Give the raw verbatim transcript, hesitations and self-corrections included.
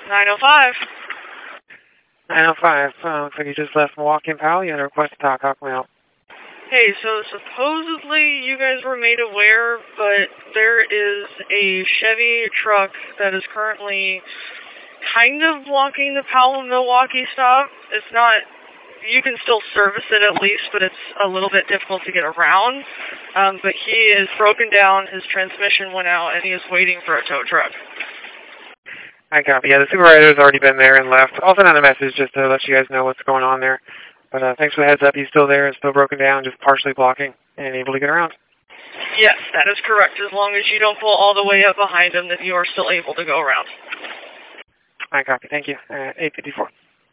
nine oh five. nine oh five. Uh, looks like you just left Milwaukee and Powell. You had a request to talk. How can we help? Hey, so supposedly you guys were made aware, but there is a Chevy truck that is currently kind of blocking the Powell and Milwaukee stop. It's not, you can still service it at least, but it's a little bit difficult to get around. Um, but he is broken down, his transmission went out, and he is waiting for a tow truck. I copy. Yeah, the supervisor has already been there and left. I'll send out a message just to let you guys know what's going on there. But uh, thanks for the heads up. He's still there. It's still broken down, just partially blocking and able to get around. Yes, that is correct. As long as you don't pull all the way up behind him, then you are still able to go around. I copy. Thank you. Uh, eight fifty-four.